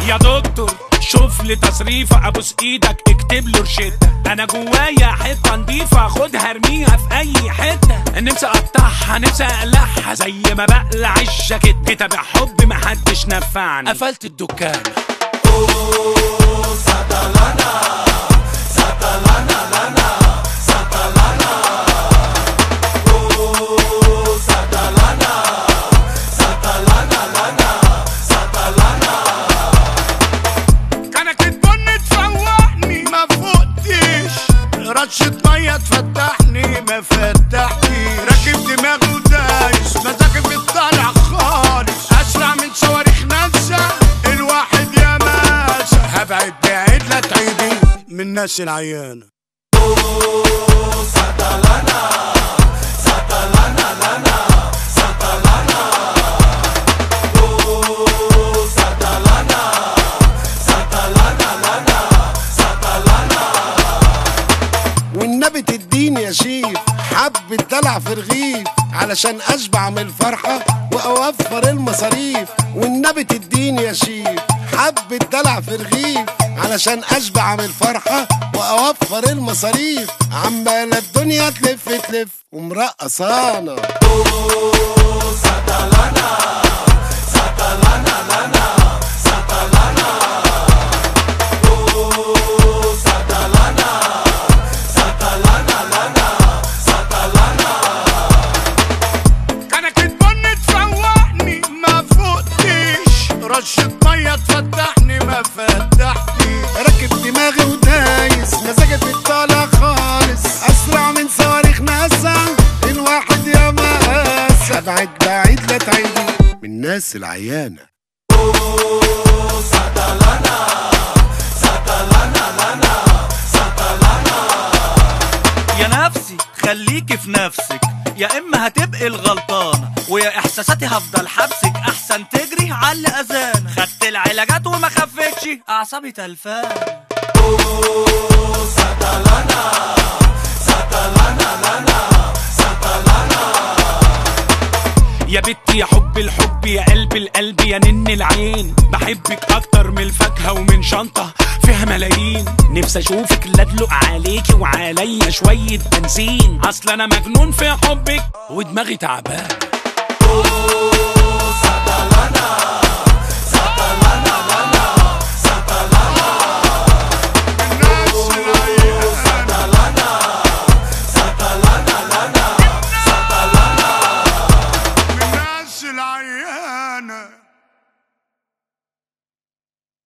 يا دكتور شوف لي تصريفه، ابوس ايدك اكتب له روشته. انا جوايا حته نضيفه خدها ارميها في اي حته. نفسي اقطعها نفسي اقلعها زي ما بقلع الجاكيت. كتاب حب محدش نفعني قفلت الدكان. ساتلانا ساتلانا لنا ساتلانا ساتلانا ساتلانا لنا ساتلانا. كانك تبن تفوقني ما فوقتيش، رشة مية تفتحني ما فتحتيش. راكب دماغي ودايس مزاجي بيطلع خالص، اسرع من صواريخ ناسا الواحد يا ماسا. هبعد بعيد لا تعيدي من الناس العيانة. ساتلانا ساتلانا لنا ساتلانا ساتلانا ساتلانا لنا ساتلانا. والنبي تديني يا شيف حبة دلع في رغيف علشان اشبع من الفرحة واوفر المصاريف. والنبي تديني يا شيف حبة دلع في رغيف علشان اشبع من الفرحة واوفر المصاريف. عمالة الدنيا تلف تلف ومرقصانا. ساتلانا ساتلانا لنا ساتلانا ساتلانا ساتلانا لنا ساتلانا. كانك تبن تفوقني ما فوقتيش، رشة مية تفتحني ما فتحتيش. راكب دماغي ودايس مزاجي بيطلع خالص، اسرع من صواريخ ناسا الواحد يا مقاسة. ابعد بعيد لا تعيدي من الناس العيانة. ساتلانا ساتلانا لنا ساتلانا. يا نفسي خليكي في نفسك، يا اما هتبقي الغلطانه ويا احساساتي هفضل حبسك. احسن تجري على اذان، خدت العلاجات وما خفتش اعصابي تلفان. ساتلانا ساتلانا لنا ساتلانا. يا بنتي يا حب الحب يا قلب القلب يا نن العين. بحبك اكتر من الفاكهه ومن شنطه فيها ملايين. نفسي اشوفك لا ادلق عليكي وعليا شويه بنزين. اصل انا مجنون في حبك ودماغي تعبان. ساتلانا ساتلانا لنا ساتلانا ساتلانا ساتلانا لنا ساتلانا. الناس العيانة.